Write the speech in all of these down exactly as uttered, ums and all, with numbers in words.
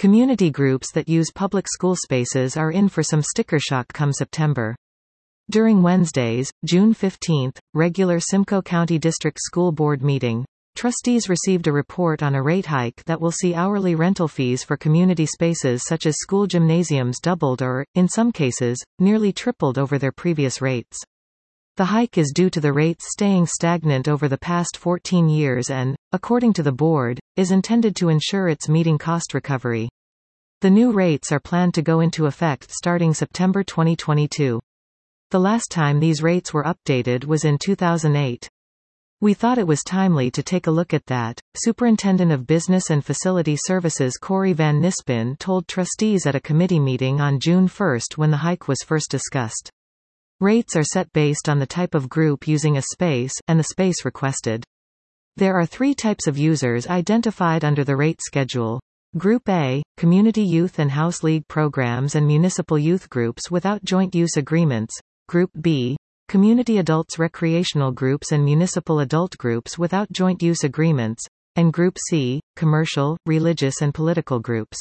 Community groups that use public school spaces are in for some sticker shock come September. During Wednesday's, June fifteenth, regular Simcoe County District School Board meeting, trustees received a report on a rate hike that will see hourly rental fees for community spaces such as school gymnasiums doubled or, in some cases, nearly tripled over their previous rates. The hike is due to the rates staying stagnant over the past fourteen years and, according to the board, is intended to ensure it's meeting cost recovery. The new rates are planned to go into effect starting September twenty twenty-two. The last time these rates were updated was in two thousand eight. We thought it was timely to take a look at that, Superintendent of Business and Facility Services Corey Van Nispin told trustees at a committee meeting on June first when the hike was first discussed. Rates are set based on the type of group using a space, and the space requested. There are three types of users identified under the rate schedule. Group A, Community Youth and House League programs and municipal youth groups without joint use agreements. Group B, Community Adults Recreational Groups and Municipal Adult Groups without joint use agreements. And Group C, Commercial, Religious and Political Groups.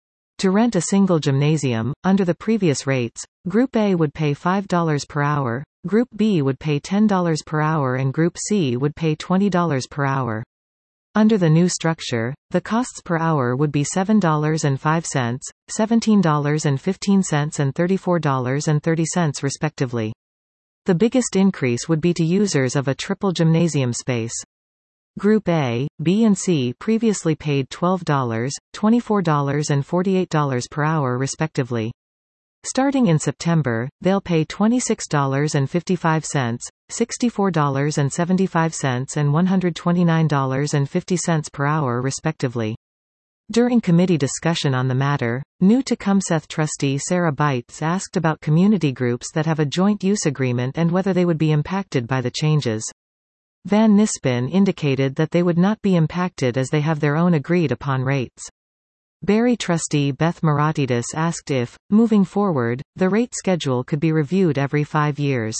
To rent a single gymnasium, under the previous rates, Group A would pay five dollars per hour, Group B would pay ten dollars per hour and Group C would pay twenty dollars per hour. Under the new structure, the costs per hour would be seven dollars and five cents, seventeen dollars and fifteen cents and thirty-four dollars and thirty cents respectively. The biggest increase would be to users of a triple gymnasium space. Group A, B and C previously paid twelve dollars, twenty-four dollars and forty-eight dollars per hour respectively. Starting in September, they'll pay twenty-six dollars and fifty-five cents, sixty-four dollars and seventy-five cents and one hundred twenty-nine dollars and fifty cents per hour respectively. During committee discussion on the matter, new Tecumseth trustee Sarah Bites asked about community groups that have a joint use agreement and whether they would be impacted by the changes. Van Nispin indicated that they would not be impacted as they have their own agreed-upon rates. Barry trustee Beth Maratidis asked if, moving forward, the rate schedule could be reviewed every five years.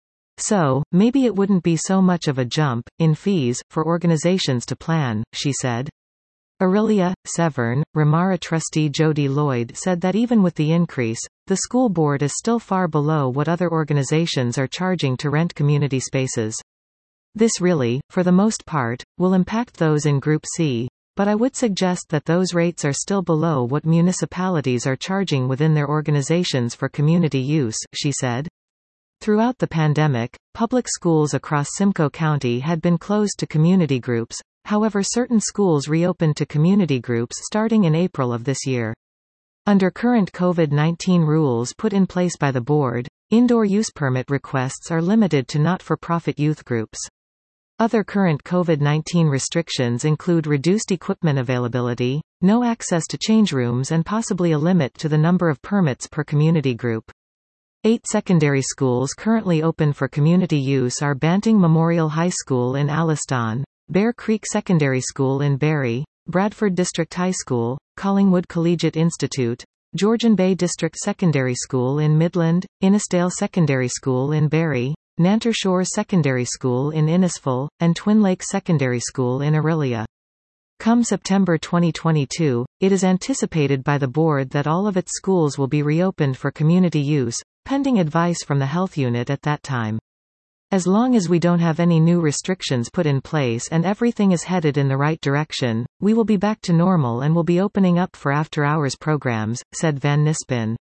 So, maybe it wouldn't be so much of a jump, in fees, for organizations to plan, she said. Aurelia, Severn, Ramara trustee Jody Lloyd said that even with the increase, the school board is still far below what other organizations are charging to rent community spaces. This really, for the most part, will impact those in Group C, but I would suggest that those rates are still below what municipalities are charging within their organizations for community use, she said. Throughout the pandemic, public schools across Simcoe County had been closed to community groups, however certain schools reopened to community groups starting in April of this year. Under current COVID nineteen rules put in place by the board, indoor use permit requests are limited to not-for-profit youth groups. Other current COVID nineteen restrictions include reduced equipment availability, no access to change rooms and possibly a limit to the number of permits per community group. Eight secondary schools currently open for community use are Banting Memorial High School in Alliston, Bear Creek Secondary School in Barrie, Bradford District High School, Collingwood Collegiate Institute, Georgian Bay District Secondary School in Midland, Innisdale Secondary School in Barrie, Nanter Shores Secondary School in Innisfil, and Twin Lakes Secondary School in Aurelia. Come September twenty twenty-two, it is anticipated by the board that all of its schools will be reopened for community use, pending advice from the health unit at that time. As long as we don't have any new restrictions put in place and everything is headed in the right direction, we will be back to normal and will be opening up for after-hours programs, said Van Nispin.